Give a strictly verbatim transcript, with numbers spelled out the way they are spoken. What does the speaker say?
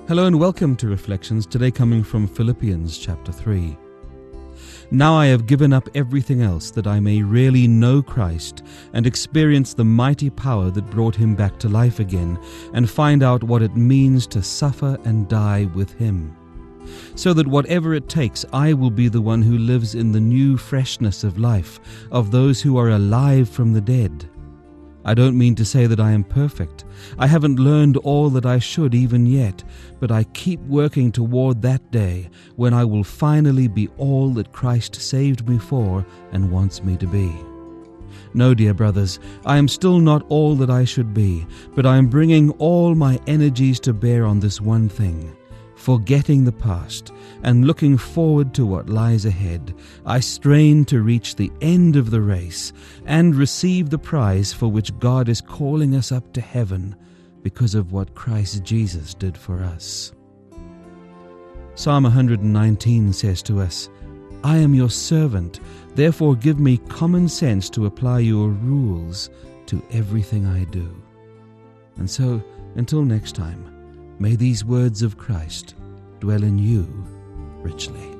Hello and welcome to Reflections, today coming from Philippians chapter three. Now I have given up everything else that I may really know Christ and experience the mighty power that brought him back to life again and find out what it means to suffer and die with him. So that whatever it takes, I will be the one who lives in the new freshness of life of those who are alive from the dead. I don't mean to say that I am perfect. I haven't learned all that I should even yet, but I keep working toward that day when I will finally be all that Christ saved me for and wants me to be. No, dear brothers, I am still not all that I should be, but I am bringing all my energies to bear on this one thing. Forgetting the past and looking forward to what lies ahead, I strain to reach the end of the race and receive the prize for which God is calling us up to heaven because of what Christ Jesus did for us. Psalm one nineteen says to us, I am your servant, therefore give me common sense to apply your rules to everything I do. And so, until next time, may these words of Christ dwell in you richly.